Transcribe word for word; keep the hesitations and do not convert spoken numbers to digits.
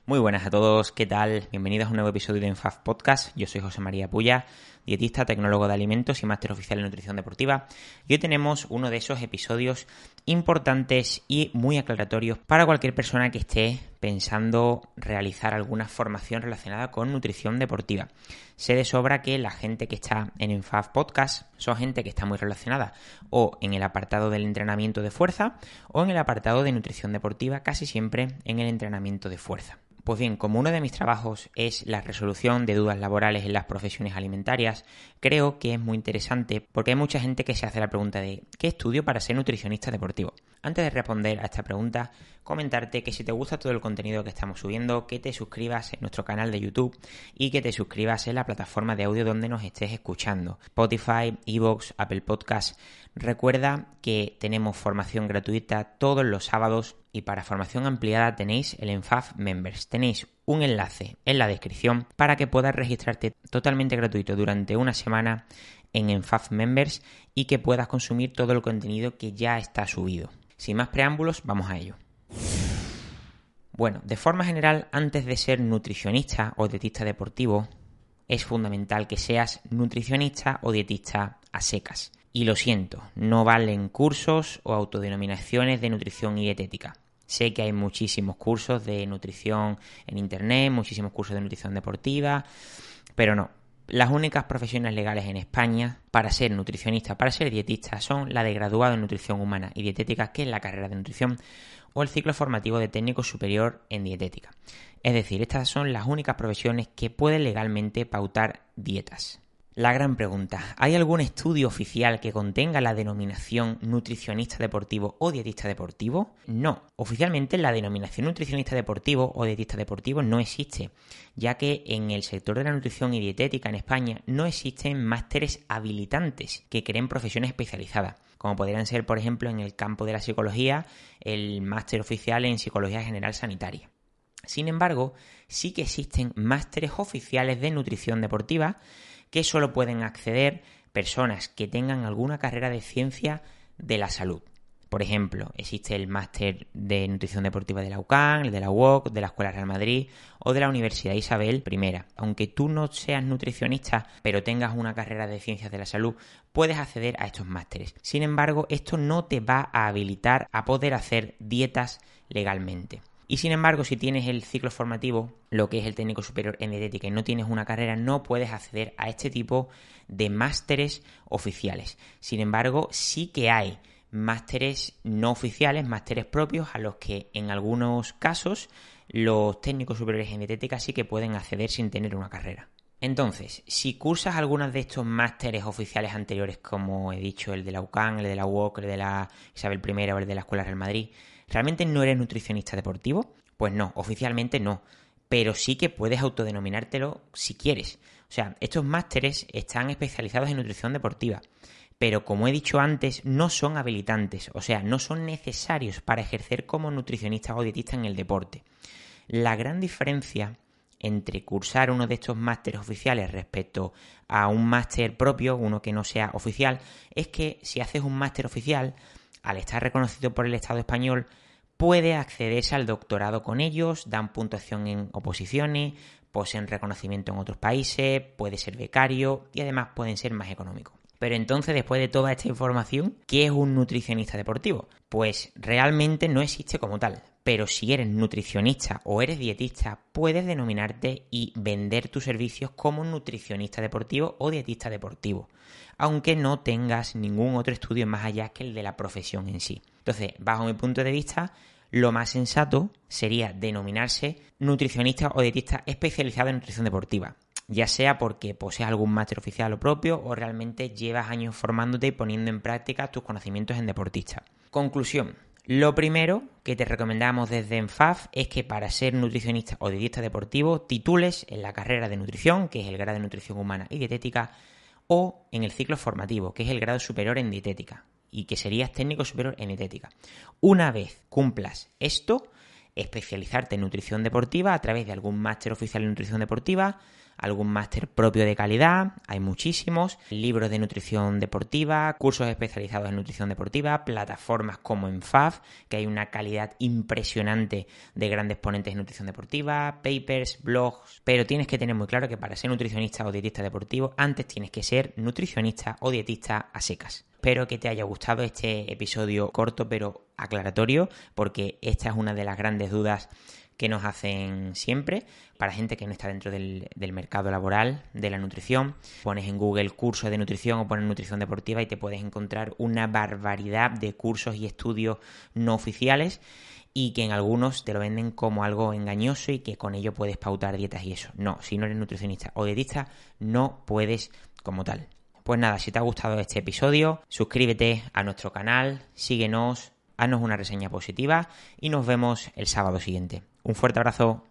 Muy buenas a todos, ¿qué tal? Bienvenidos a un nuevo episodio de Enfaf Podcast. Yo soy José María Puya, dietista, tecnólogo de alimentos y máster oficial en nutrición deportiva. Y hoy tenemos uno de esos episodios importantes y muy aclaratorios para cualquier persona que esté pensando realizar alguna formación relacionada con nutrición deportiva. Sé de sobra que la gente que está en Enfaf Podcast son gente que está muy relacionada o en el apartado del entrenamiento de fuerza o en el apartado de nutrición deportiva, casi siempre en el entrenamiento de fuerza. Pues bien, como uno de mis trabajos es la resolución de dudas laborales en las profesiones alimentarias, creo que es muy interesante porque hay mucha gente que se hace la pregunta de ¿qué estudio para ser nutricionista deportivo? Antes de responder a esta pregunta, comentarte que si te gusta todo el contenido que estamos subiendo, que te suscribas en nuestro canal de YouTube y que te suscribas en la plataforma de audio donde nos estés escuchando. Spotify, iVoox, Apple Podcasts. Recuerda que tenemos formación gratuita todos los sábados y para formación ampliada tenéis el Enfaf Members. Tenéis un enlace en la descripción para que puedas registrarte totalmente gratuito durante una semana en Enfaf Members y que puedas consumir todo el contenido que ya está subido. Sin más preámbulos, vamos a ello. Bueno, de forma general, antes de ser nutricionista o dietista deportivo, es fundamental que seas nutricionista o dietista a secas. Y lo siento, no valen cursos o autodenominaciones de nutrición y dietética. Sé que hay muchísimos cursos de nutrición en internet, muchísimos cursos de nutrición deportiva, pero no. Las únicas profesiones legales en España para ser nutricionista, para ser dietista, son la de graduado en nutrición humana y dietética, que es la carrera de nutrición, o el ciclo formativo de técnico superior en dietética. Es decir, estas son las únicas profesiones que pueden legalmente pautar dietas. La gran pregunta, ¿hay algún estudio oficial que contenga la denominación nutricionista deportivo o dietista deportivo? No, oficialmente la denominación nutricionista deportivo o dietista deportivo no existe, ya que en el sector de la nutrición y dietética en España no existen másteres habilitantes que creen profesiones especializadas, como podrían ser, por ejemplo, en el campo de la psicología, el máster oficial en Psicología General Sanitaria. Sin embargo, sí que existen másteres oficiales de nutrición deportiva que solo pueden acceder personas que tengan alguna carrera de ciencia de la salud. Por ejemplo, existe el máster de nutrición deportiva de la U C A M, el de la U O C, de la Escuela Real Madrid o de la Universidad Isabel I. Aunque tú no seas nutricionista, pero tengas una carrera de ciencias de la salud, puedes acceder a estos másteres. Sin embargo, esto no te va a habilitar a poder hacer dietas legalmente. Y sin embargo, si tienes el ciclo formativo, lo que es el técnico superior en dietética, y no tienes una carrera, no puedes acceder a este tipo de másteres oficiales. Sin embargo, sí que hay másteres no oficiales, másteres propios, a los que en algunos casos los técnicos superiores en dietética sí que pueden acceder sin tener una carrera. Entonces, si cursas algunos de estos másteres oficiales anteriores, como he dicho, el de la U C A M, el de la U O C, el de la Isabel I o el de la Escuela Real Madrid, ¿realmente no eres nutricionista deportivo? Pues no, oficialmente no, pero sí que puedes autodenominártelo si quieres. O sea, estos másteres están especializados en nutrición deportiva, pero como he dicho antes, no son habilitantes, o sea, no son necesarios para ejercer como nutricionista o dietista en el deporte. La gran diferencia entre cursar uno de estos másteres oficiales respecto a un máster propio, uno que no sea oficial, es que si haces un máster oficial, al estar reconocido por el Estado español, puede accederse al doctorado con ellos, dan puntuación en oposiciones, poseen reconocimiento en otros países, puede ser becario y además pueden ser más económicos. Pero entonces, después de toda esta información, ¿qué es un nutricionista deportivo? Pues realmente no existe como tal. Pero si eres nutricionista o eres dietista, puedes denominarte y vender tus servicios como nutricionista deportivo o dietista deportivo, aunque no tengas ningún otro estudio más allá que el de la profesión en sí. Entonces, bajo mi punto de vista, lo más sensato sería denominarse nutricionista o dietista especializado en nutrición deportiva, ya sea porque poseas algún máster oficial o propio o realmente llevas años formándote y poniendo en práctica tus conocimientos en deportista. Conclusión. Lo primero que te recomendamos desde Enfaf es que para ser nutricionista o dietista deportivo titules en la carrera de nutrición, que es el grado de nutrición humana y dietética, o en el ciclo formativo, que es el grado superior en dietética, y que serías técnico superior en dietética. Una vez cumplas esto, especializarte en nutrición deportiva a través de algún máster oficial en nutrición deportiva, algún máster propio de calidad, hay muchísimos, libros de nutrición deportiva, cursos especializados en nutrición deportiva, plataformas como en F A F, que hay una calidad impresionante de grandes ponentes de nutrición deportiva, papers, blogs, pero tienes que tener muy claro que para ser nutricionista o dietista deportivo, antes tienes que ser nutricionista o dietista a secas. Espero que te haya gustado este episodio corto pero aclaratorio, porque esta es una de las grandes dudas que nos hacen siempre para gente que no está dentro del, del mercado laboral de la nutrición. Pones en Google curso de nutrición o pones nutrición deportiva y te puedes encontrar una barbaridad de cursos y estudios no oficiales y que en algunos te lo venden como algo engañoso y que con ello puedes pautar dietas y eso. No, si no eres nutricionista o dietista no puedes como tal. Pues nada, si te ha gustado este episodio, suscríbete a nuestro canal, síguenos, haznos una reseña positiva y nos vemos el sábado siguiente. Un fuerte abrazo.